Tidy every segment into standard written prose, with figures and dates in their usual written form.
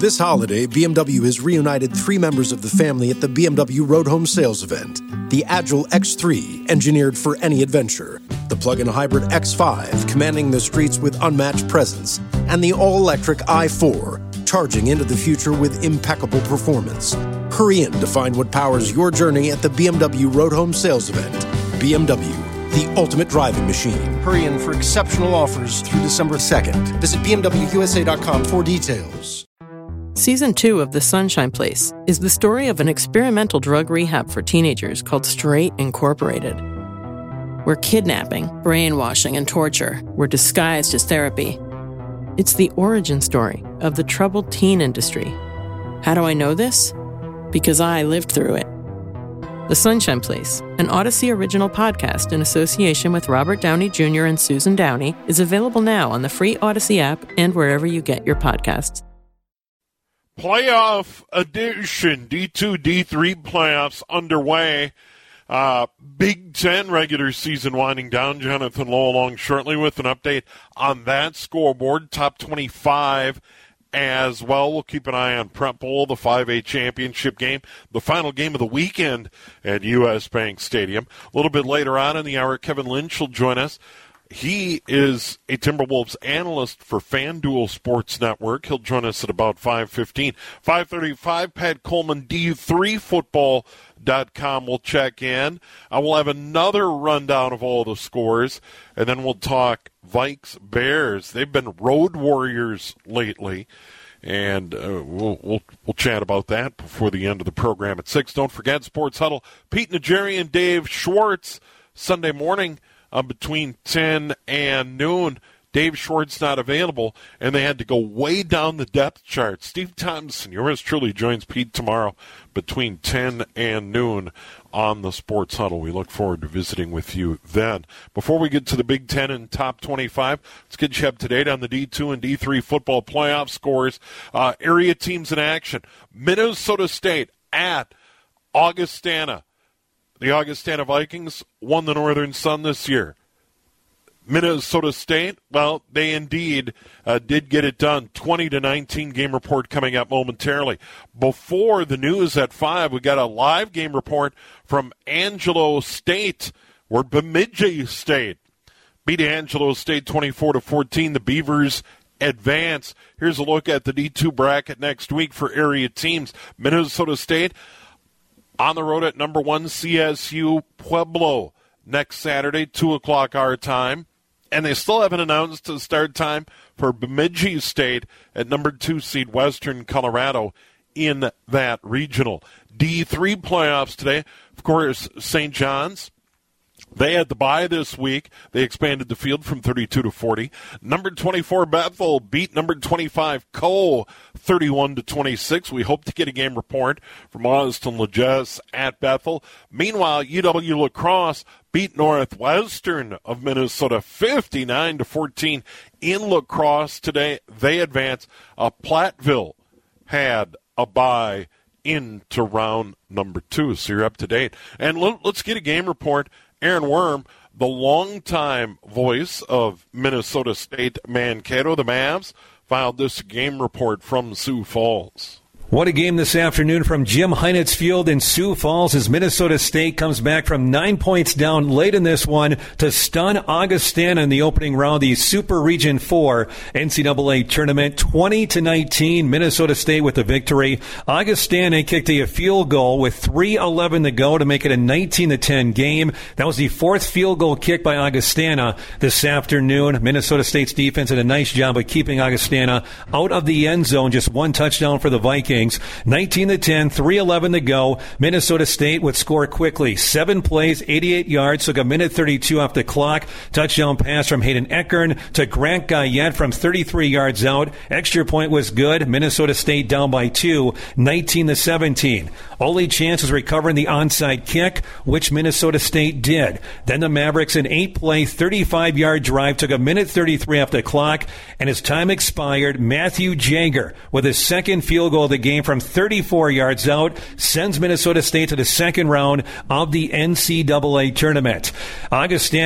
This holiday, BMW has reunited 3 members of the family at the BMW Road Home Sales event. The Agile X3, engineered for any adventure. The plug-in hybrid X5, commanding the streets with unmatched presence. And the all-electric i4, charging into the future with impeccable performance. Hurry in to find what powers your journey at the BMW Road Home Sales event. BMW, the ultimate driving machine. Hurry in for exceptional offers through December 2nd. Visit BMWUSA.com for details. Season 2 of The Sunshine Place is the story of an experimental drug rehab for teenagers called Straight Incorporated, where kidnapping, brainwashing, and torture were disguised as therapy. It's the origin story of the troubled teen industry. How do I know this? Because I lived through it. The Sunshine Place, an Odyssey original podcast in association with Robert Downey Jr. and Susan Downey, is available now on the free Odyssey app and wherever you get your podcasts. Playoff edition, D2, D3 playoffs underway. Big Ten regular season winding down. Jonathan Lowe along shortly with an update on that scoreboard. Top 25 as well. We'll keep an eye on Prep Bowl, the 5A championship game, the final game of the weekend at U.S. Bank Stadium. A little bit later on in the hour, Kevin Lynch will join us. He is a Timberwolves analyst for FanDuel Sports Network. He'll join us at about 5:15. 5:35, Pat Coleman, D3Football.com will check in. We'll have another rundown of all the scores, and then we'll talk Vikes Bears. They've been road warriors lately, and we'll chat about that before the end of the program at 6. Don't forget Sports Huddle. Pete Najarian and Dave Schwartz, Sunday morning between 10 and noon. Dave Schwartz not available, and they had to go way down the depth chart. Steve Thompson, yours truly, joins Pete tomorrow between 10 and noon on the Sports Huddle. We look forward to visiting with you then. Before we get to the Big Ten and top 25, let's get you up to date on the D2 and D3 football playoff scores. Area teams in action. Minnesota State at Augustana. The Augustana Vikings won the Northern Sun this year. Minnesota State, well, they indeed did get it done. 20-19 game report coming up momentarily. Before the news at 5, we got a live game report from Angelo State, where Bemidji State beat Angelo State 24-14. The Beavers advance. Here's a look at the D2 bracket next week for area teams. Minnesota State on the road at number 1 CSU Pueblo next Saturday, 2 o'clock our time. And they still haven't announced the start time for Bemidji State at number 2 seed Western Colorado in that regional. D3 playoffs today. Of course, St. John's. They had the bye this week. They expanded the field from 32 to 40. Number 24 Bethel beat number 25 Cole 31-26. We hope to get a game report from Austin Legess at Bethel. Meanwhile, UW La Crosse beat Northwestern of Minnesota 59-14 in La Crosse today. They advance. Platteville had a bye into round number 2, so you're up to date. And let's get a game report. Aaron Worm, the longtime voice of Minnesota State Mankato, the Mavs, filed this game report from Sioux Falls. What a game this afternoon from Jim Heinitz Field in Sioux Falls as Minnesota State comes back from 9 points down late in this one to stun Augustana in the opening round, the Super Region 4 NCAA tournament. 20-19, Minnesota State with the victory. Augustana kicked a field goal with 3:11 to go to make it a 19-10 game. That was the 4th field goal kick by Augustana this afternoon. Minnesota State's defense did a nice job of keeping Augustana out of the end zone. Just 1 touchdown for the Vikings. 19-10, 3:11 to go. Minnesota State would score quickly. 7 plays, 88 yards, took a minute 32 off the clock. Touchdown pass from Hayden Eckern to Grant Guyette from 33 yards out. Extra point was good. Minnesota State down by 2, 19-17. Only chance was recovering the onside kick, which Minnesota State did. Then the Mavericks, an 8-play, 35-yard drive, took a minute 33 off the clock, and as time expired, Matthew Jager with his second field goal of the game from 34 yards out sends Minnesota State to the second round of the NCAA tournament. Augustana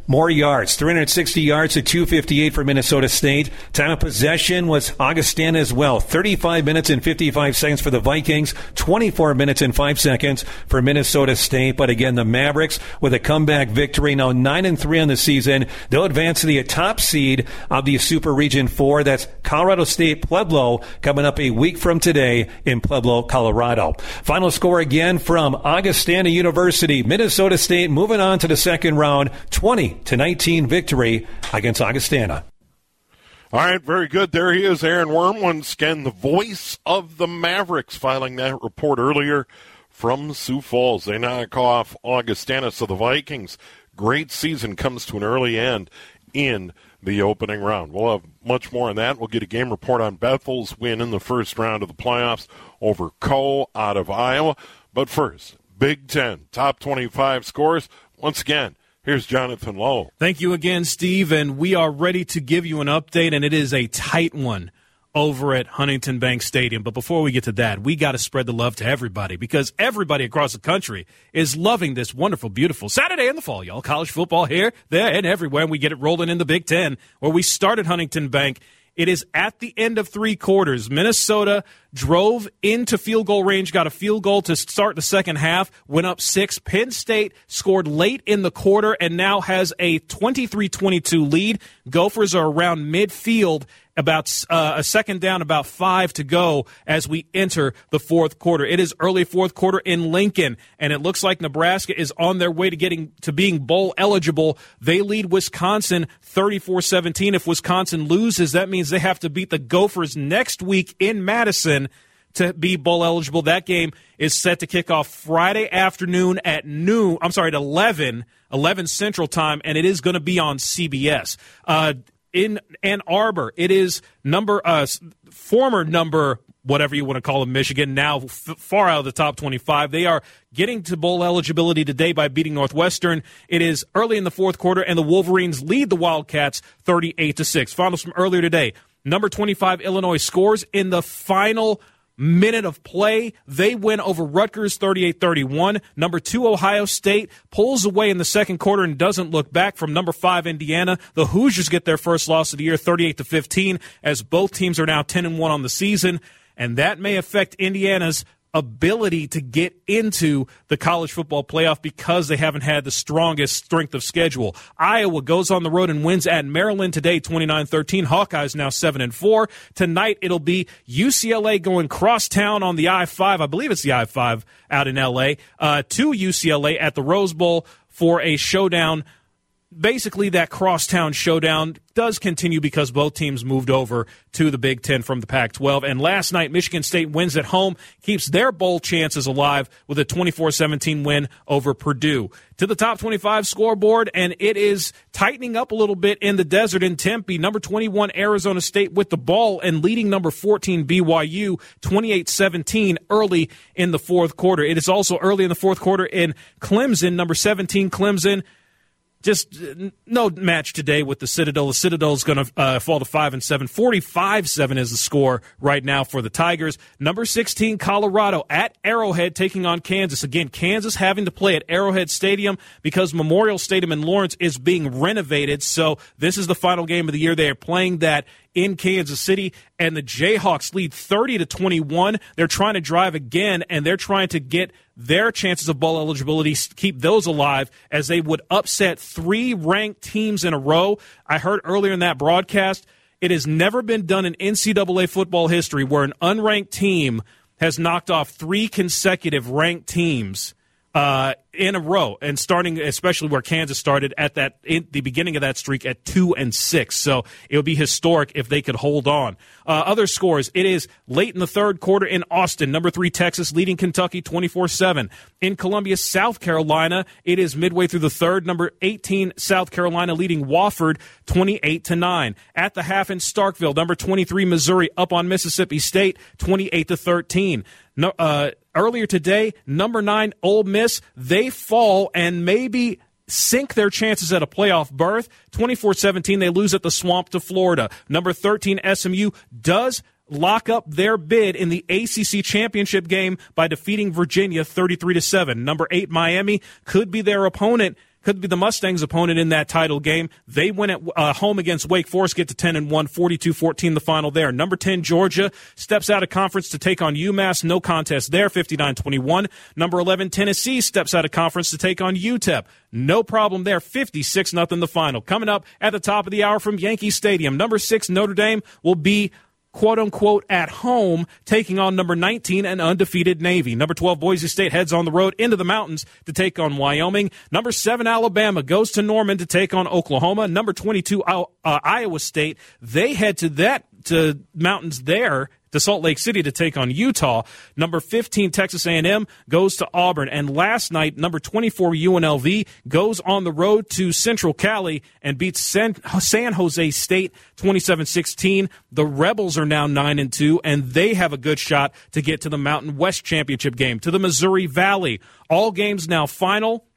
more yards, 360 yards to 258 for Minnesota State. Time of possession was Augustana as well. 35 minutes and 55 seconds for the Vikings, 24 minutes and 5 seconds for Minnesota State. But again, the Mavericks with a comeback victory, now 9-3 on the season. They'll advance to the top seed of the Super Region 4. That's Colorado State Pueblo coming up a week from today in Pueblo, Colorado. Final score again from Augustana University. Minnesota State moving on to the second round, 20-19 victory against Augustana. All right, very good. There he is, Aaron Worm, once again, the voice of the Mavericks, filing that report earlier from Sioux Falls. They knock off Augustana, so the Vikings' great season comes to an early end in the opening round. We'll have much more on that. We'll get a game report on Bethel's win in the first round of the playoffs over Coe out of Iowa. But first, Big Ten top 25 scores. Once again, here's Jonathan Lowe. Thank you again, Steve, and we are ready to give you an update, and it is a tight one over at Huntington Bank Stadium. But before we get to that, we got to spread the love to everybody, because everybody across the country is loving this wonderful, beautiful Saturday in the fall, y'all. College football here, there, and everywhere, and we get it rolling in the Big Ten, where we started Huntington Bank. It is at the end of three quarters. Minnesota drove into field goal range, got a field goal to start the second half, went up 6. Penn State scored late in the quarter and now has a 23-22 lead. Gophers are around midfield, about a second down, about 5 to go as we enter the fourth quarter. It is early fourth quarter in Lincoln, and it looks like Nebraska is on their way to being bowl eligible. They lead Wisconsin 34-17. If Wisconsin loses, that means they have to beat the Gophers next week in Madison to be bowl eligible. That game is set to kick off Friday afternoon at 11 Central Time, and it is going to be on CBS. In Ann Arbor, it is former number, whatever you want to call them, Michigan, now far out of the top 25. They are getting to bowl eligibility today by beating Northwestern. It is early in the fourth quarter, and the Wolverines lead the Wildcats 38-6. Finals from earlier today. Number 25, Illinois scores in the final minute of play. They win over Rutgers 38-31. Number 2, Ohio State pulls away in the second quarter and doesn't look back from number 5, Indiana. The Hoosiers get their first loss of the year 38-15, as both teams are now 10-1 on the season, and that may affect Indiana's ability to get into the college football playoff because they haven't had the strongest strength of schedule. Iowa goes on the road and wins at Maryland today, 29-13. Hawkeyes now 7-4. Tonight it'll be UCLA going crosstown on the I-5. I believe it's the I-5 out in L.A. To UCLA at the Rose Bowl for a showdown. Basically, that crosstown showdown does continue because both teams moved over to the Big Ten from the Pac-12. And last night, Michigan State wins at home, keeps their bowl chances alive with a 24-17 win over Purdue. To the top 25 scoreboard, and it is tightening up a little bit in the desert in Tempe. Number 21, Arizona State with the ball and leading number 14, BYU, 28-17 early in the fourth quarter. It is also early in the fourth quarter in Clemson, number 17, Clemson. Just no match today with the Citadel. The Citadel is going to fall to 5-7. 45-7 is the score right now for the Tigers. Number 16, Colorado at Arrowhead taking on Kansas. Again, Kansas having to play at Arrowhead Stadium because Memorial Stadium in Lawrence is being renovated. So this is the final game of the year. They are playing that in Kansas City, and the Jayhawks lead 30-21. They're trying to drive again, and they're trying to get their chances of bowl eligibility, keep those alive, as they would upset 3 ranked teams in a row. I heard earlier in that broadcast, it has never been done in NCAA football history where an unranked team has knocked off 3 consecutive ranked teams in a row, and starting especially where Kansas started at the beginning of that streak at 2-6. So it would be historic if they could hold on. Other scores: it is late in the third quarter in Austin. Number 3 Texas leading Kentucky 24-7. In Columbia, South Carolina, it is midway through the third. Number 18 South Carolina leading Wofford 28-9. At the half in Starkville, number 23 Missouri up on Mississippi State 28-13. Earlier today, number 9 Ole Miss, they fall and maybe sink their chances at a playoff berth. 24-17, they lose at the Swamp to Florida. Number 13 SMU does lock up their bid in the ACC championship game by defeating Virginia 33-7. Number 8 Miami could be their opponent could be the Mustangs' opponent in that title game. They win at home against Wake Forest, get to 10-1, 42-14 the final there. Number 10, Georgia, steps out of conference to take on UMass. No contest there, 59-21. Number 11, Tennessee, steps out of conference to take on UTEP. No problem there, 56-0 the final. Coming up at the top of the hour from Yankee Stadium, number 6, Notre Dame will be quote-unquote at home, taking on number 19 and undefeated Navy. Number 12, Boise State heads on the road into the mountains to take on Wyoming. Number 7, Alabama goes to Norman to take on Oklahoma. Number 22, Iowa State, they head to mountains there, to Salt Lake City to take on Utah. Number 15, Texas A&M goes to Auburn. And last night, number 24, UNLV goes on the road to Central Cali and beats San Jose State 27-16. The Rebels are now 9-2, and they have a good shot to get to the Mountain West Championship game, to the Missouri Valley. All games now final.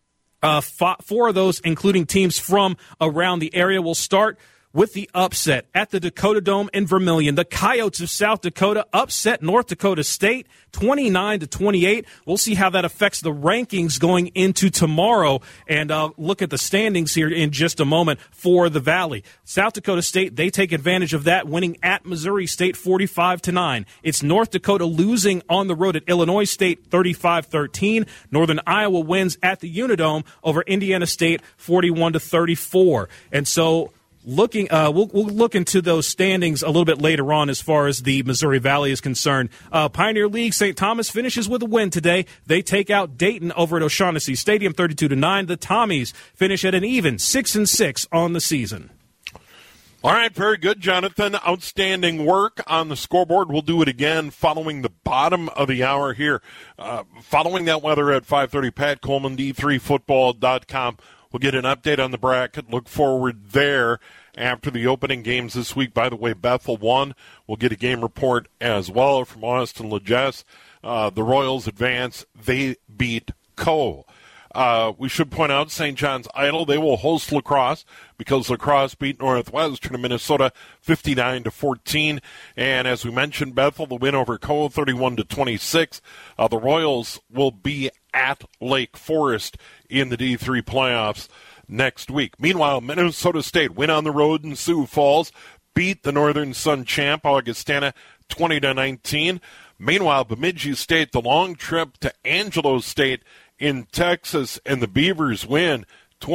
4 of those, including teams from around the area, will start with the upset at the Dakota Dome in Vermillion. The Coyotes of South Dakota upset North Dakota State 29-28. We'll see how that affects the rankings going into tomorrow, and look at the standings here in just a moment for the Valley. South Dakota State, they take advantage of that, winning at Missouri State 45-9. It's North Dakota losing on the road at Illinois State 35-13. Northern Iowa wins at the Unidome over Indiana State 41-34. And so we'll look into those standings a little bit later on as far as the Missouri Valley is concerned. Pioneer League, St. Thomas finishes with a win today. They take out Dayton over at O'Shaughnessy Stadium 32-9. The Tommies finish at an even 6-6 on the season. All right, very good, Jonathan. Outstanding work on the scoreboard. We'll do it again following the bottom of the hour here. Following that weather at 5:30, Pat Coleman, D3Football.com. We'll get an update on the bracket. Look forward there after the opening games this week. By the way, Bethel won. We'll get a game report as well from Austin LaJess. The Royals advance. They beat Coe. We should point out St. John's Idle. They will host La Crosse because La Crosse beat Northwestern of Minnesota 59-14. And as we mentioned, Bethel, the win over Coe 31-26. The Royals will be at Lake Forest in the D3 playoffs next week. Meanwhile, Minnesota State win on the road in Sioux Falls, beat the Northern Sun champ Augustana 20-19. Meanwhile, Bemidji State, the long trip to Angelo State in Texas, and the Beavers win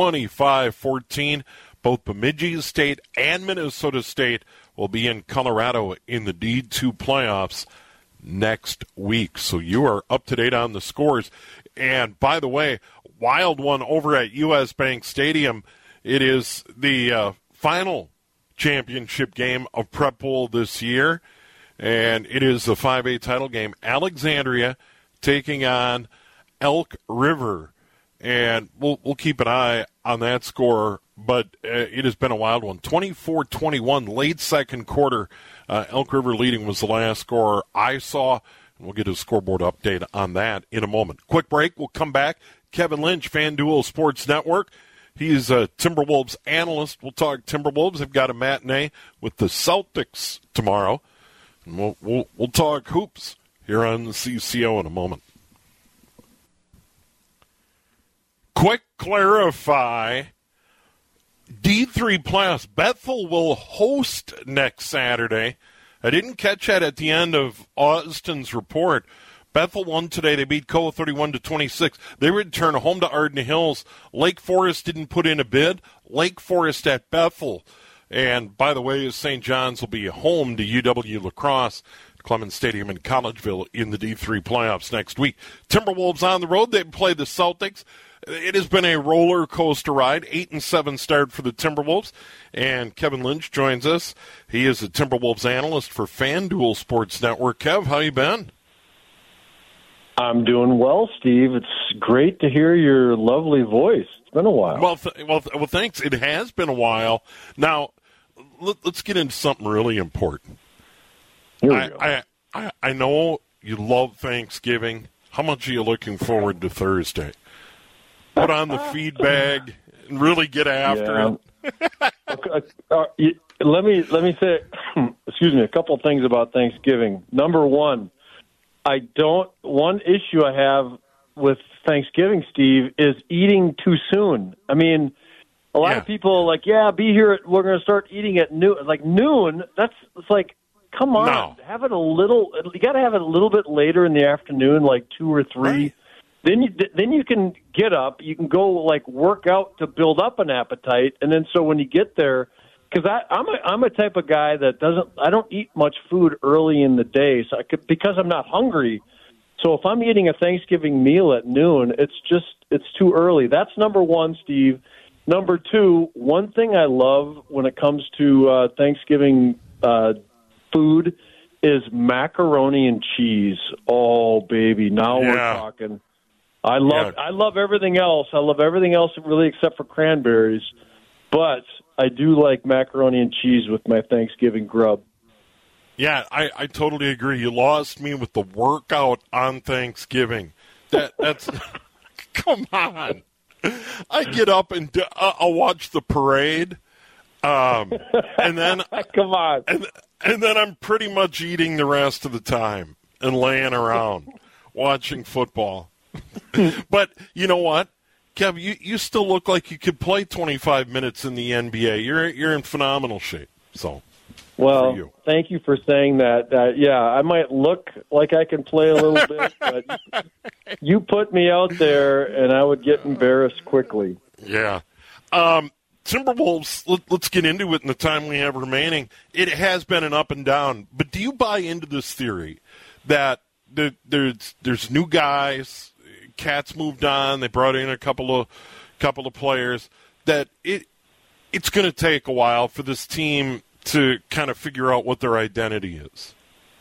25-14. Both Bemidji State and Minnesota State will be in Colorado in the D2 playoffs next week. So you are up to date on the scores. And by the way, wild one over at U.S. Bank Stadium. It is the final championship game of Prep Bowl this year, and it is the 5A title game. Alexandria taking on Elk River, and we'll keep an eye on that score, but it has been a wild one. 24-21, late second quarter. Elk River leading was the last score I saw. We'll get a scoreboard update on that in a moment. Quick break. We'll come back. Kevin Lynch, FanDuel Sports Network. He's a Timberwolves analyst. We'll talk Timberwolves. They've got a matinee with the Celtics tomorrow. And we'll talk hoops here on the CCO in a moment. Quick clarify. D3 playoffs. Bethel will host next Saturday. I didn't catch that at the end of Austin's report. Bethel won today. They beat Coe 31-26. They return home to Arden Hills. Lake Forest didn't put in a bid. Lake Forest at Bethel. And by the way, St. John's will be home to UW La Crosse, Clemens Stadium in Collegeville in the D3 playoffs next week. Timberwolves on the road. They play the Celtics. It has been a roller coaster ride. 8-7 start for the Timberwolves. And Kevin Lynch joins us. He is a Timberwolves analyst for FanDuel Sports Network. Kev, how you been? I'm doing well, Steve. It's great to hear your lovely voice. It's been a while. Well, thanks. It has been a while. Now, let's get into something really important. Here we go. I know you love Thanksgiving. How much are you looking forward to Thursday? Put on the feed bag and really get after it. Let me say, excuse me, a couple things about Thanksgiving. Number one, one issue I have with Thanksgiving, Steve, is eating too soon. I mean, a lot of people are like, be here. We're going to start eating at noon. Like noon, it's like, come on, have it a little. You got to have it a little bit later in the afternoon, like 2 or 3. Right. Then you can get up. You can go like work out to build up an appetite, and then so when you get there, because I'm a type of guy that I don't eat much food early in the day, so because I'm not hungry. So if I'm eating a Thanksgiving meal at noon, it's too early. That's number one, Steve. Number two, one thing I love when it comes to Thanksgiving food is macaroni and cheese. Oh, baby, now we're talking. I love everything else. I love everything else really except for cranberries. But I do like macaroni and cheese with my Thanksgiving grub. Yeah, I totally agree. You lost me with the workout on Thanksgiving. That's come on. I get up and I'll watch the parade, and then come on, and then I'm pretty much eating the rest of the time and laying around watching football. But you know what, Kev, you still look like you could play 25 minutes in the NBA. You're in phenomenal shape. So. Well, thank you for saying that. I might look like I can play a little bit, but you put me out there, and I would get embarrassed quickly. Yeah. Timberwolves, let's get into it in the time we have remaining. It has been an up and down, but do you buy into this theory that there's new guys, Cats moved on, they brought in a couple of players, that it's going to take a while for this team to kind of figure out what their identity is?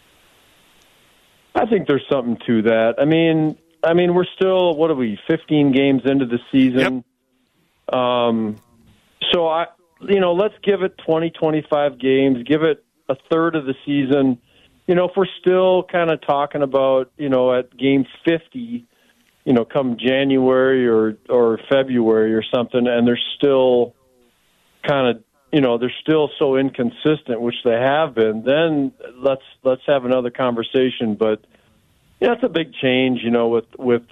I think there's something to that. I mean, we're still, 15 games into the season? Yep. So let's give it 20, 25 games, give it a third of the season. If we're still kind of talking about, at game 50, come January or February or something, and they're still kind of, they're still so inconsistent, which they have been, then let's have another conversation. But it's a big change, with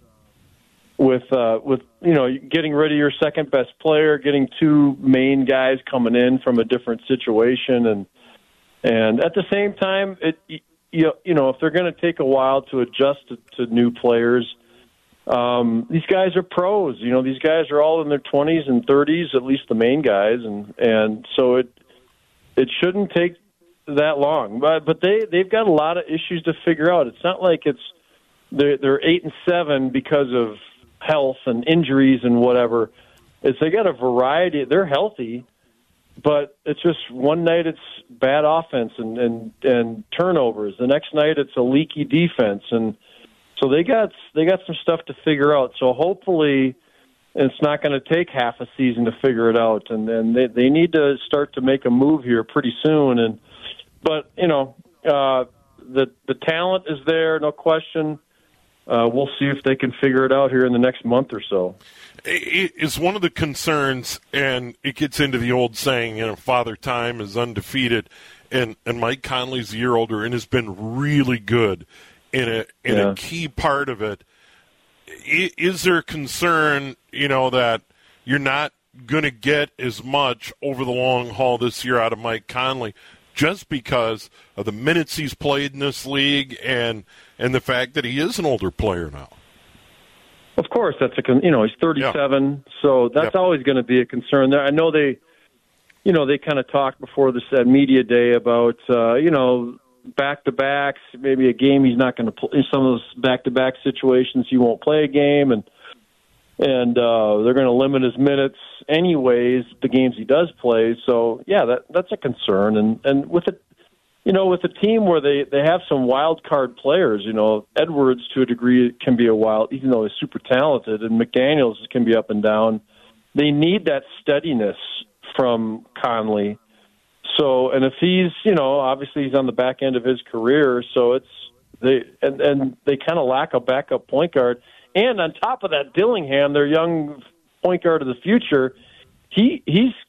getting rid of your second best player, getting two main guys coming in from a different situation, and at the same time, if they're going to take a while to adjust to new players. These guys are pros. These guys are all in their 20s and 30s, at least the main guys, and so it shouldn't take that long. But they've got a lot of issues to figure out. It's not like they're 8-7 because of health and injuries and whatever. They got a variety. They're healthy, but it's just one night it's bad offense and turnovers. The next night it's a leaky defense, and so they got some stuff to figure out. So hopefully it's not going to take half a season to figure it out, and they need to start to make a move here pretty soon. But the talent is there, no question. We'll see if they can figure it out here in the next month or so. It is one of the concerns, and it gets into the old saying, Father Time is undefeated, and Mike Conley's a year older and has been really good in a key part of it. Is there a concern, that you're not going to get as much over the long haul this year out of Mike Conley just because of the minutes he's played in this league and the fact that he is an older player now? Of course, that's he's 37, so that's always going to be a concern there. I know they kind of talked before this media day about, back-to-backs, maybe a game he's not going to play. Some of those back-to-back situations, he won't play a game, and they're going to limit his minutes anyways, the games he does play. So, that's a concern. And with it, with a team where they have some wild card players, Edwards to a degree can be a wild, even though he's super talented, and McDaniels can be up and down. They need that steadiness from Conley. So, and if he's, obviously he's on the back end of his career, so they kind of lack a backup point guard. And on top of that, Dillingham, their young point guard of the future, he's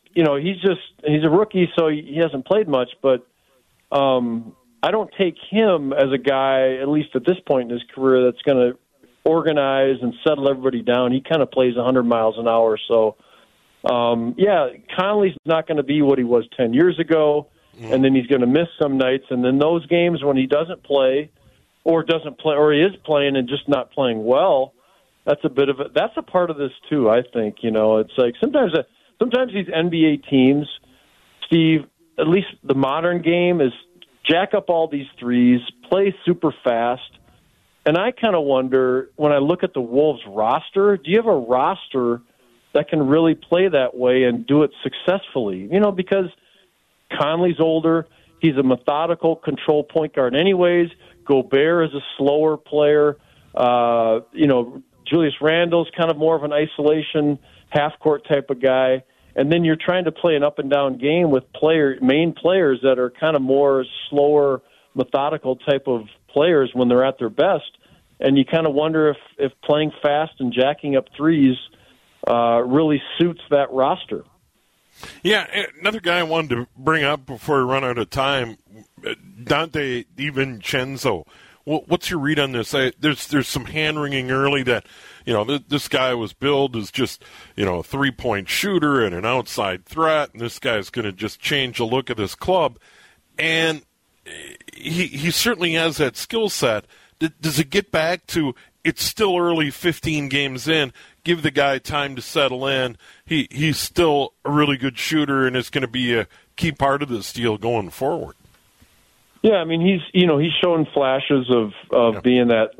a rookie, so he hasn't played much, but I don't take him as a guy, at least at this point in his career, that's going to organize and settle everybody down. He kind of plays 100 miles an hour. So, Conley's not going to be what he was 10 years ago, and then he's going to miss some nights. And then those games when he doesn't play or he is playing and just not playing well, that's a part of this too, I think. It's like sometimes these NBA teams, Steve, at least the modern game is jack up all these threes, play super fast. And I kind of wonder, when I look at the Wolves roster, do you have a roster that can really play that way and do it successfully? Because Conley's older. He's a methodical control point guard anyways. Gobert is a slower player. Julius Randle's kind of more of an isolation, half-court type of guy. And then you're trying to play an up-and-down game with main players that are kind of more slower, methodical type of players when they're at their best. And you kind of wonder if playing fast and jacking up threes really suits that roster. Yeah, another guy I wanted to bring up before we run out of time, Donte DiVincenzo. What's your read on this? There's some hand-wringing early that, this guy was billed as just, a three-point shooter and an outside threat, and this guy's going to just change the look of this club. And he certainly has that skill set. Does it get back to it's still early, 15 games in, give the guy time to settle in? He's still a really good shooter and is going to be a key part of this deal going forward. Yeah, I mean, he's showing flashes of being that,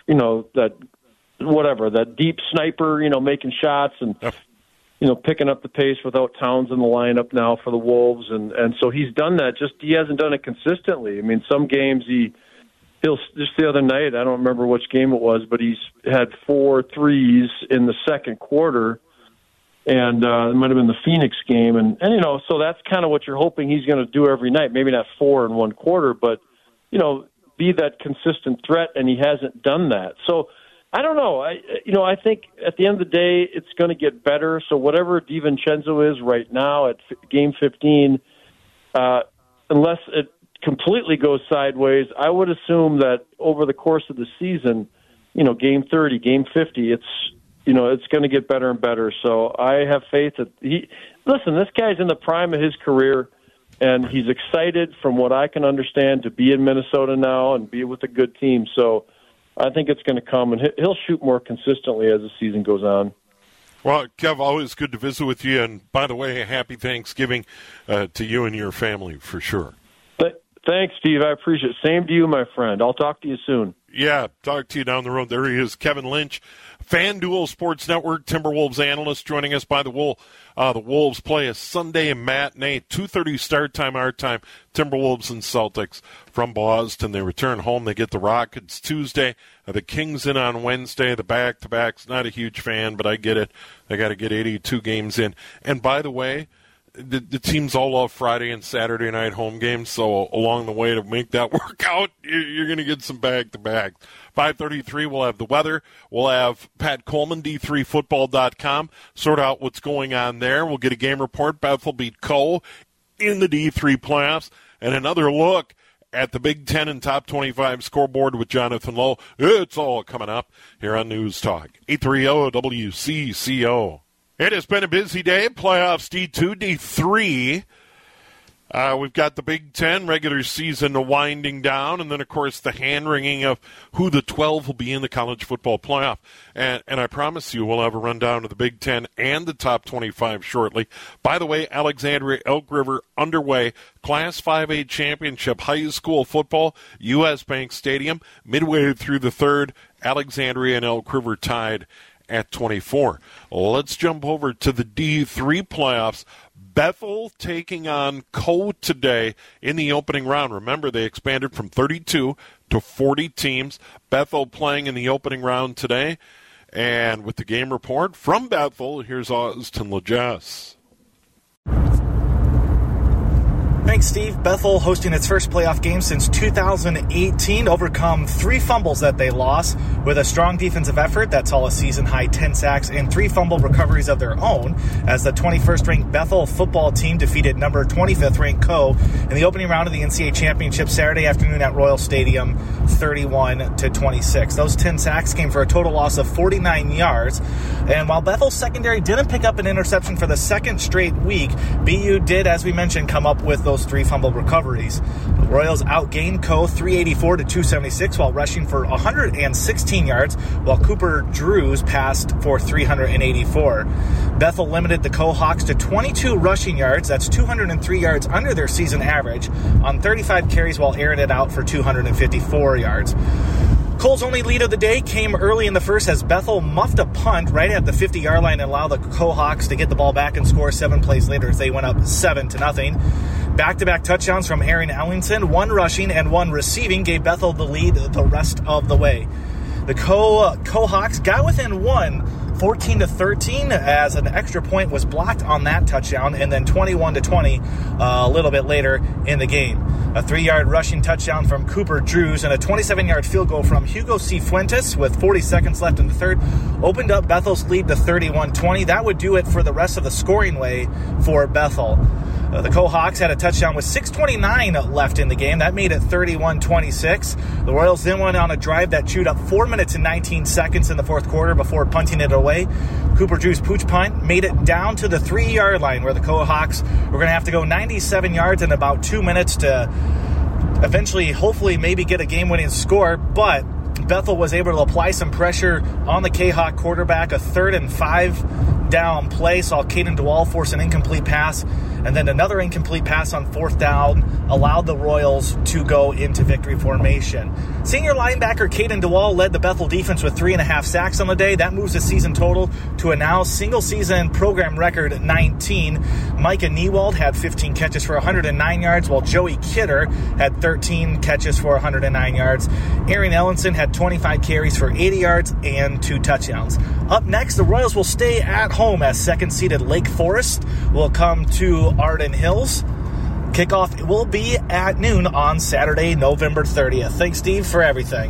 that deep sniper, making shots and, picking up the pace without Towns in the lineup now for the Wolves. And so he's done that, just he hasn't done it consistently. I mean, some games he'll just the other night, I don't remember which game it was, but he's had 4 threes in the second quarter. And it might have been the Phoenix game. And so that's kind of what you're hoping he's going to do every night. Maybe not 4 in one quarter, but, be that consistent threat, and he hasn't done that. So I don't know. I think at the end of the day, it's going to get better. So whatever DiVincenzo is right now at game 15, unless it completely goes sideways, I would assume that over the course of the season, game 30, game 50, it's going to get better and better. So I have faith that this guy's in the prime of his career, and he's excited, from what I can understand, to be in Minnesota now and be with a good team. So I think it's going to come, and he'll shoot more consistently as the season goes on. Well, Kev, always good to visit with you. And by the way, happy Thanksgiving to you and your family for sure. Thanks, Steve. I appreciate it. Same to you, my friend. I'll talk to you soon. Yeah, talk to you down the road. There he is, Kevin Lynch, FanDuel Sports Network, Timberwolves analyst, joining us by the Wolves play a Sunday matinee, 2:30 start time, our time, Timberwolves and Celtics from Boston. They return home. They get the Rockets Tuesday. The Kings in on Wednesday. The back-to-backs, not a huge fan, but I get it. They got to get 82 games in. And by the way, the teams all love Friday and Saturday night home games, so along the way to make that work out, you're going to get some back-to-back. 5:33, we'll have the weather. We'll have Pat Coleman, D3Football.com, sort out what's going on there. We'll get a game report. Bethel beat Co. in the D3 playoffs, and another look at the Big Ten and Top 25 scoreboard with Jonathan Lowe. It's all coming up here on News Talk 830 WCCO. It has been a busy day. Playoffs D2, D3. We've got the Big Ten regular season winding down, and then, of course, the hand-wringing of who the 12 will be in the college football playoff. And I promise you we'll have a rundown of the Big Ten and the top 25 shortly. By the way, Alexandria Elk River underway. Class 5A championship high school football, U.S. Bank Stadium, midway through the third. Alexandria and Elk River tied at 24. Let's jump over to the D3 playoffs. Bethel taking on Co today in the opening round. Remember, they expanded from 32 to 40 teams. Bethel playing in the opening round today. And with the game report from Bethel, here's Austin LaJess. Thanks, Steve. Bethel hosting its first playoff game since 2018, overcome 3 fumbles that they lost with a strong defensive effort. That's all a season-high 10 sacks and 3 fumble recoveries of their own, as the 21st-ranked Bethel football team defeated number 25th-ranked Co. in the opening round of the NCAA Championship Saturday afternoon at Royal Stadium, 31-26. Those 10 sacks came for a total loss of 49 yards, and while Bethel's secondary didn't pick up an interception for the second straight week, BU did, as we mentioned, come up with those 3 fumble recoveries. The Royals outgained Co. 384-276 while rushing for 116 yards, while Cooper Drews passed for 384. Bethel limited the Co-Hawks to 22 rushing yards. That's 203 yards under their season average on 35 carries, while airing it out for 254 yards. Cole's only lead of the day came early in the first as Bethel muffed a punt right at the 50-yard line and allowed the Co-Hawks to get the ball back and score 7 plays later as they went up 7-0. Back-to-back touchdowns from Aaron Ellington, 1 rushing and 1 receiving, gave Bethel the lead the rest of the way. The Co-Hawks got within 1, 14-13, as an extra point was blocked on that touchdown, and then 21-20 a little bit later in the game. A 3-yard rushing touchdown from Cooper Drews and a 27-yard field goal from Hugo C. Fuentes with 40 seconds left in the third opened up Bethel's lead to 31-20. That would do it for the rest of the scoring way for Bethel. The Co-Hawks had a touchdown with 6:29 left in the game. That made it 31-26. The Royals then went on a drive that chewed up 4 minutes and 19 seconds in the fourth quarter before punting it away. Cooper Drew's pooch punt made it down to the 3-yard line, where the Co-Hawks were going to have to go 97 yards in about 2 minutes to eventually, hopefully, maybe get a game-winning score, but Bethel was able to apply some pressure on the K-Hawk quarterback. A 3rd and 5 down play saw Caden DeWall force an incomplete pass, and then another incomplete pass on 4th down allowed the Royals to go into victory formation. Senior linebacker Caden DeWall led the Bethel defense with 3.5 sacks on the day. That moves the season total to a now single-season program record 19. Micah Newald had 15 catches for 109 yards, while Joey Kidder had 13 catches for 109 yards. Aaron Ellenson had 25 carries for 80 yards and 2 touchdowns. Up next, the Royals will stay at home as second-seeded Lake Forest will come to Arden Hills. Kickoff will be at noon on Saturday, November 30th. Thanks, Steve, for everything.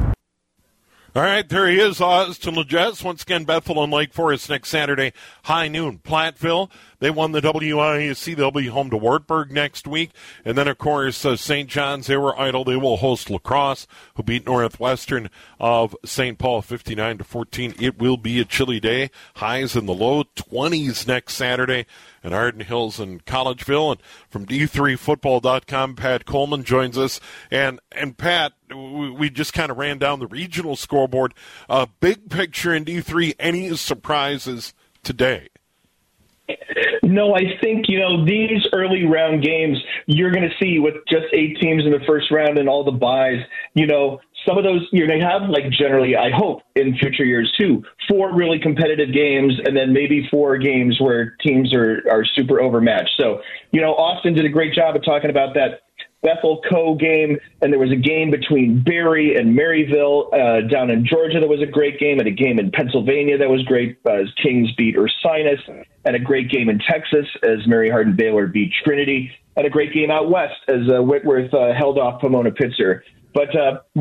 All right, there he is, Austin Legess. Once again, Bethel and Lake Forest next Saturday, high noon. Platteville, they won the WIAC. They'll be home to Wartburg next week. And then, of course, St. John's, they were idle. They will host La Crosse, who beat Northwestern of St. Paul 59-14. It will be a chilly day. Highs in the low 20s next Saturday in Arden Hills and Collegeville. And from D3Football.com, Pat Coleman joins us. And Pat, we just kind of ran down the regional scoreboard. Big picture in D3, any surprises today? No, I think, these early round games you're going to see with just 8 teams in the first round and all the byes, some of those you're going to have, like generally, I hope, in future years too, 4 really competitive games and then maybe 4 games where teams are super overmatched. So, Austin did a great job of talking about that Bethel Co game, and there was a game between Barry and Maryville down in Georgia that was a great game, and a game in Pennsylvania that was great as Kings beat Ursinus, and a great game in Texas as Mary Hardin Baylor beat Trinity, and a great game out west as Whitworth held off Pomona Pitzer. But,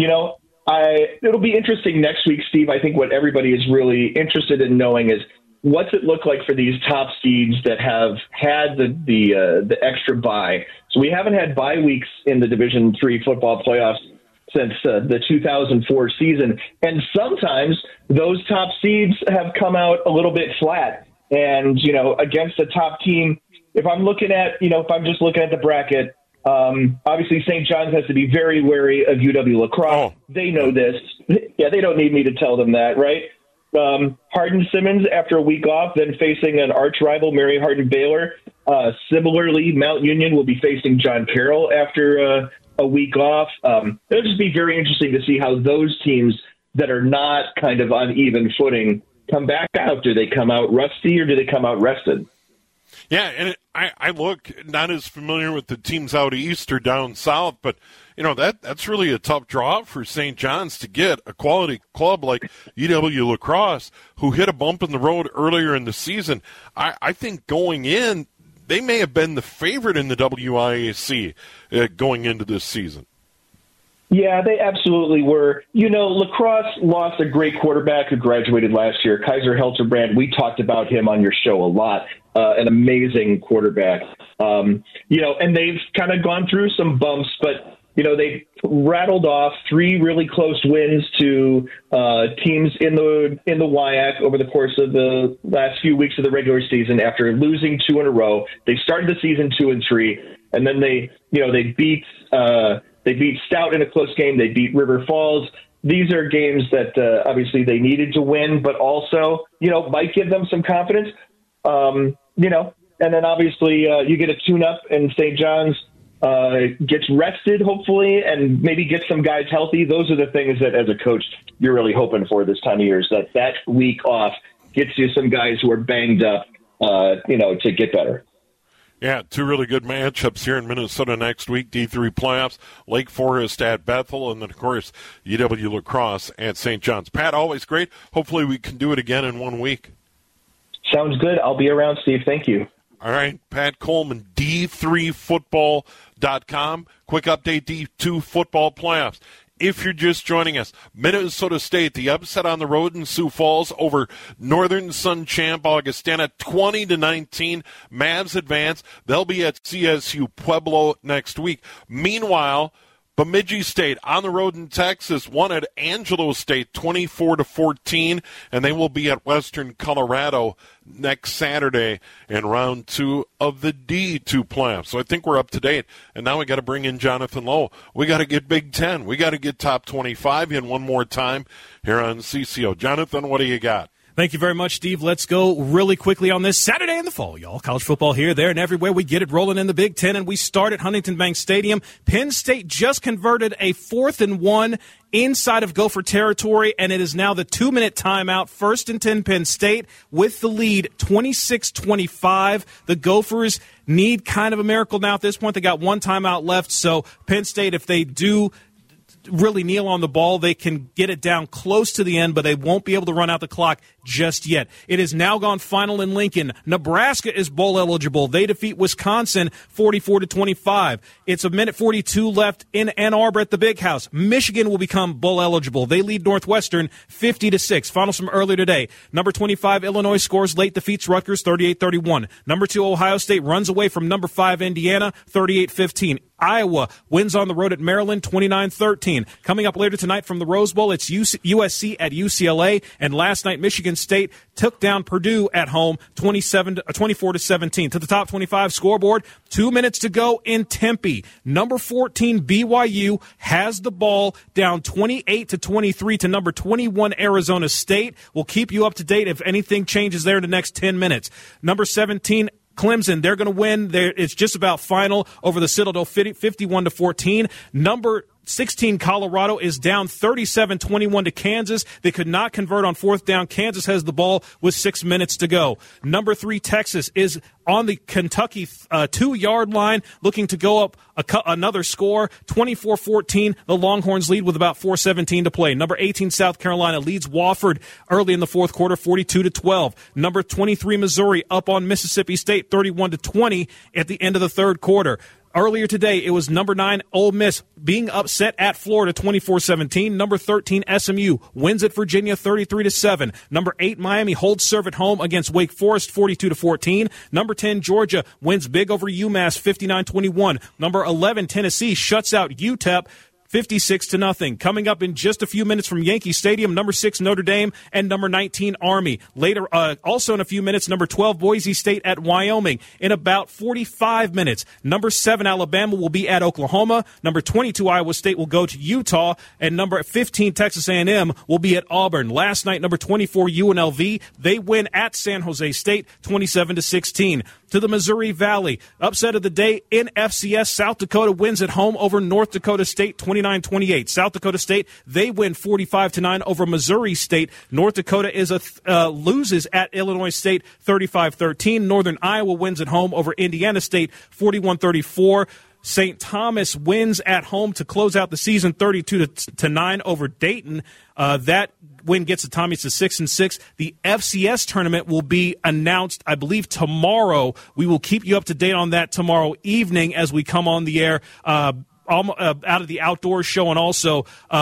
it'll be interesting next week, Steve. I think what everybody is really interested in knowing is what's it look like for these top seeds that have had the extra bye. So we haven't had bye weeks in the Division III football playoffs since the 2004 season. And sometimes those top seeds have come out a little bit flat. And, against a top team, if I'm just looking at the bracket, obviously St. John's has to be very wary of UW La Crosse. Oh. They know this. Yeah, they don't need me to tell them that, right? Hardin-Simmons after a week off, then facing an arch rival, Mary Hardin Baylor. Similarly, Mount Union will be facing John Carroll after a week off. It'll just be very interesting to see how those teams that are not kind of on even footing come back out. Do they come out rusty or do they come out rested? Yeah, and I look not as familiar with the teams out east or down south, but that's really a tough draw for St. John's to get a quality club like UW La Crosse, who hit a bump in the road earlier in the season. I think going in, they may have been the favorite in the WIAC going into this season. Yeah, they absolutely were. La Crosse lost a great quarterback who graduated last year, Kaiser Helterbrand. We talked about him on your show a lot. An amazing quarterback. And they've kind of gone through some bumps, but they rattled off 3 really close wins to teams in the WIAC over the course of the last few weeks of the regular season after losing 2 in a row. They started the season 2-3, and then they beat Stout in a close game. They beat River Falls. These are games that obviously they needed to win, but also might give them some confidence. And then obviously you get a tune-up and St. John's gets rested, hopefully, and maybe get some guys healthy. Those are the things that, as a coach, you're really hoping for this time of year, is that week off gets you some guys who are banged up, to get better. Yeah, 2 really good matchups here in Minnesota next week, D3 playoffs, Lake Forest at Bethel, and then, of course, UW La Crosse at St. John's. Pat, always great. Hopefully we can do it again in 1 week. Sounds good. I'll be around, Steve. Thank you. All right, Pat Coleman, D3Football.com. Quick update, D2 football playoffs. If you're just joining us, Minnesota State, the upset on the road in Sioux Falls over Northern Sun Champ Augustana, 20-19. Mavs advance. They'll be at CSU Pueblo next week. Meanwhile, Bemidji State on the road in Texas won at Angelo State 24-14, and they will be at Western Colorado next Saturday in round 2 of the D2 playoffs. So I think we're up to date. And now we got to bring in Jonathan Lowe. We got to get Big Ten. We got to get top 25 in one more time here on CCO. Jonathan, what do you got? Thank you very much, Steve. Let's go really quickly on this Saturday in the fall, y'all. College football here, there, and everywhere. We get it rolling in the Big Ten, and we start at Huntington Bank Stadium. Penn State just converted a 4th and 1 inside of Gopher territory, and it is now the 2-minute timeout. 1st and 10 Penn State with the lead 26-25. The Gophers need kind of a miracle now at this point. They got 1 timeout left, so Penn State, if they do really kneel on the ball, they can get it down close to the end, but they won't be able to run out the clock just yet. It has now gone final in Lincoln. Nebraska is bowl eligible. They defeat Wisconsin 44-25. It's 1:42 left in Ann Arbor at the Big House. Michigan will become bowl eligible. They lead Northwestern 50-6. Finals from earlier today. Number 25 Illinois scores late, defeats Rutgers 38-31. Number 2 Ohio State runs away from number 5 Indiana 38-15. Iowa wins on the road at Maryland 29-13. Coming up later tonight from the Rose Bowl, it's USC at UCLA, and last night Michigan State took down Purdue at home 24-17. To the top 25 scoreboard, 2 minutes to go in Tempe. Number 14 BYU has the ball down 28-23 to number 21 Arizona State. We'll keep you up to date if anything changes there in the next 10 minutes. Number 17 Clemson, they're going to win. It's just about final over the Citadel 51-14. Number 16 Colorado is down 37-21 to Kansas. They could not convert on 4th down. Kansas has the ball with 6 minutes to go. Number 3 Texas is on the Kentucky 2-yard line, looking to go up another score. 24-14, the Longhorns lead with about 4:17 to play. Number 18 South Carolina leads Wofford early in the 4th quarter, 42-12. Number 23 Missouri up on Mississippi State, 31-20 at the end of the 3rd quarter. Earlier today, it was number 9 Ole Miss being upset at Florida 24-17. Number 13 SMU wins at Virginia 33-7. Number 8 Miami holds serve at home against Wake Forest 42-14. Number 10 Georgia wins big over UMass 59-21. Number 11 Tennessee shuts out UTEP 56-0. Coming up in just a few minutes from Yankee Stadium, number 6 Notre Dame and number 19 Army. Later, also in a few minutes, number 12 Boise State at Wyoming. In about 45 minutes, number 7 Alabama will be at Oklahoma. Number 22 Iowa State will go to Utah, and number 15 Texas A&M will be at Auburn. Last night, number 24 UNLV, they win at San Jose State 27-16. To the Missouri Valley, upset of the day in FCS, South Dakota wins at home over North Dakota State 29-28. South Dakota State, they win 45-9 over Missouri State. North Dakota loses at Illinois State 35-13. Northern Iowa wins at home over Indiana State 41-34. St. Thomas wins at home to close out the season 32-9 over Dayton. That win gets the Tommies to 6-6. The FCS tournament will be announced, I believe, tomorrow. We will keep you up to date on that tomorrow evening as we come on the air. Out of the outdoors show, and also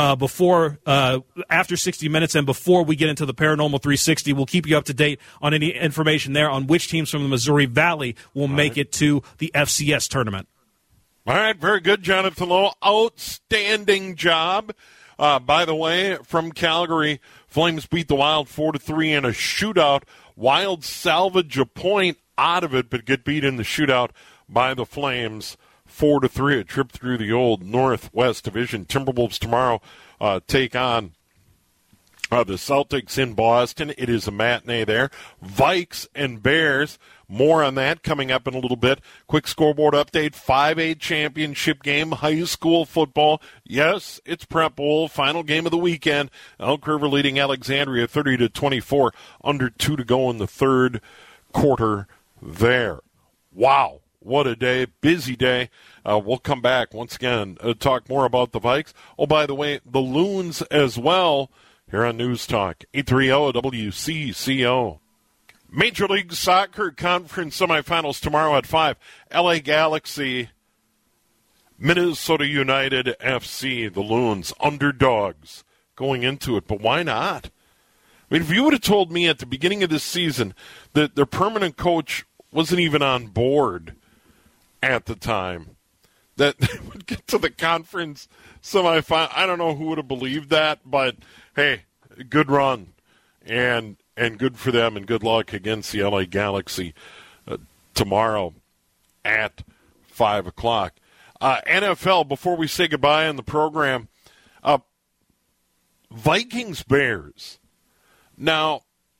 after 60 Minutes and before we get into the Paranormal 360, we'll keep you up to date on any information there on which teams from the Missouri Valley will make it to the FCS tournament. All right, very good, Jonathan Lowe. Outstanding job. By the way, from Calgary, Flames beat the Wild 4-3 in a shootout. Wild salvage a point out of it, but get beat in the shootout by the Flames 4-3. A trip through the old Northwest Division. Timberwolves tomorrow take on the Celtics in Boston. It is a matinee there. Vikes and Bears. More on that coming up in a little bit. Quick scoreboard update. 5A championship game. High school football. Yes, it's Prep Bowl. Final game of the weekend. Elk River leading Alexandria 30-24. Under 2 to go in the third quarter there. Wow. What a day. Busy day. We'll come back once again, talk more about the Vikes. Oh, by the way, the Loons as well here on News Talk 830 WCCO. Major League Soccer Conference semifinals tomorrow at 5. LA Galaxy, Minnesota United FC, the Loons, underdogs going into it. But why not? I mean, if you would have told me at the beginning of this season that their permanent coach wasn't even on board at the time, that they would get to the conference semifinal, I don't know who would have believed that, but hey, good run and good for them, and good luck against the LA Galaxy tomorrow at 5 o'clock. NFL, before we say goodbye on the program, Vikings-Bears. Now,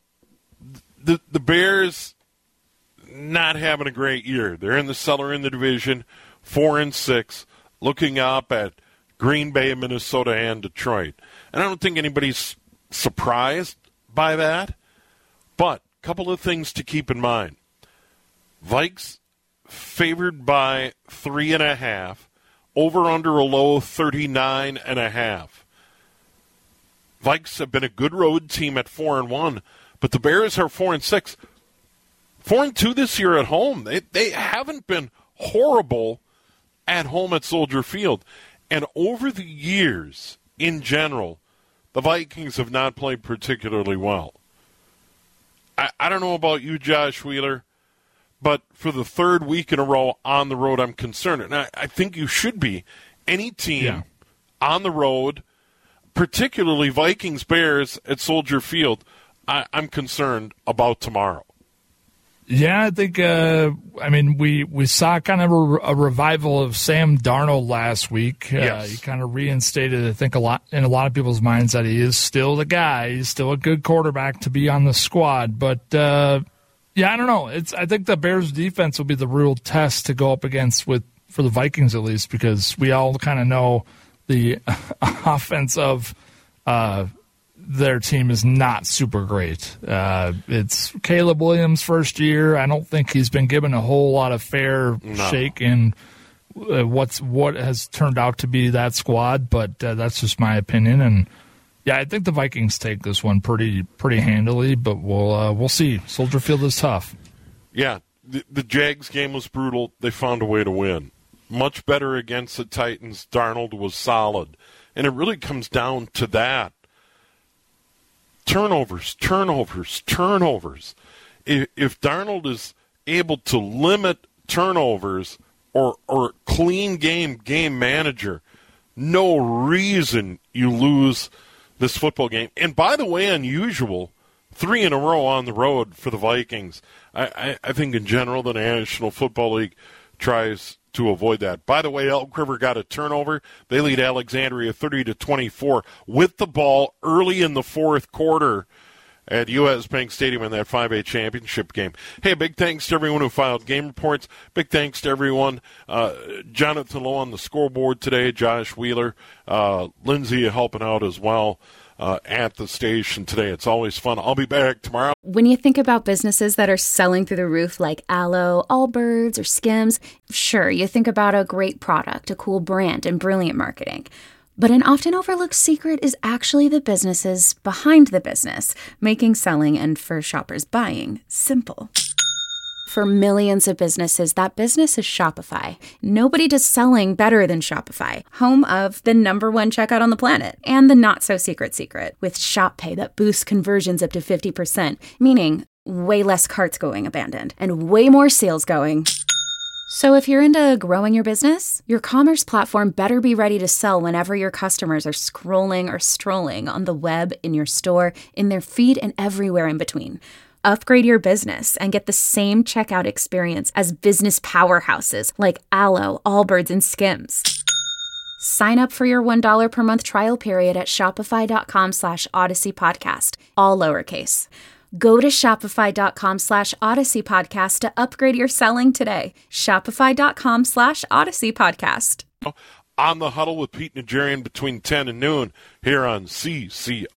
the Bears not having a great year. They're in the cellar in the division, 4-6, looking up at Green Bay, Minnesota, and Detroit. And I don't think anybody's surprised by that. But a couple of things to keep in mind. Vikes favored by 3.5, over under a low 39.5. Vikes have been a good road team at 4-1, but the Bears are 4-6. 4-2 this year at home. They haven't been horrible at home at Soldier Field. And over the years, in general, the Vikings have not played particularly well. I don't know about you, Josh Wheeler, but for the third week in a row on the road, I'm concerned. And I think you should be. Any team on the road, particularly Vikings-Bears at Soldier Field, I'm concerned about tomorrow. Yeah, I think, we saw kind of a revival of Sam Darnold last week. Yes. He kind of reinstated, I think, in a lot of people's minds that he is still the guy. He's still a good quarterback to be on the squad. But, I don't know. I think the Bears' defense will be the real test to go up against for the Vikings, at least, because we all kind of know the offense of their team is not super great. It's Caleb Williams' first year. I don't think he's been given a whole lot of fair shake in what has turned out to be that squad, but that's just my opinion. And yeah, I think the Vikings take this one pretty handily, but we'll see. Soldier Field is tough. Yeah, the Jags game was brutal. They found a way to win. Much better against the Titans. Darnold was solid, and it really comes down to that. Turnovers. If Darnold is able to limit turnovers or clean game manager, no reason you lose this football game. And by the way, unusual, 3 in a row on the road for the Vikings. I think in general the National Football League tries to avoid that. By the way, Elk River got a turnover. They lead Alexandria 30-24 with the ball early in the fourth quarter at U.S. Bank Stadium in that 5A championship game. Hey, big thanks to everyone who filed game reports. Big thanks to everyone. Jonathan Lowe on the scoreboard today, Josh Wheeler, Lindsay helping out as well at the station today. It's always fun. I'll be back tomorrow. When you think about businesses that are selling through the roof like Aloe, Allbirds, or Skims, sure, you think about a great product, a cool brand, and brilliant marketing. But an often overlooked secret is actually the businesses behind the business, making selling and for shoppers buying simple. For millions of businesses, that business is Shopify. Nobody does selling better than Shopify, home of the #1 checkout on the planet and the not-so-secret secret with Shop Pay that boosts conversions up to 50%, meaning way less carts going abandoned and way more sales going. So if you're into growing your business, your commerce platform better be ready to sell whenever your customers are scrolling or strolling on the web, in your store, in their feed, and everywhere in between. Upgrade your business and get the same checkout experience as business powerhouses like Aloe, Allbirds, and Skims. Sign up for your $1 per month trial period at shopify.com/Odyssey Podcast, all lowercase. Go to shopify.com/Odyssey Podcast to upgrade your selling today. Shopify.com/Odyssey Podcast. On the Huddle with Pete Najarian between 10 and noon here on CCO.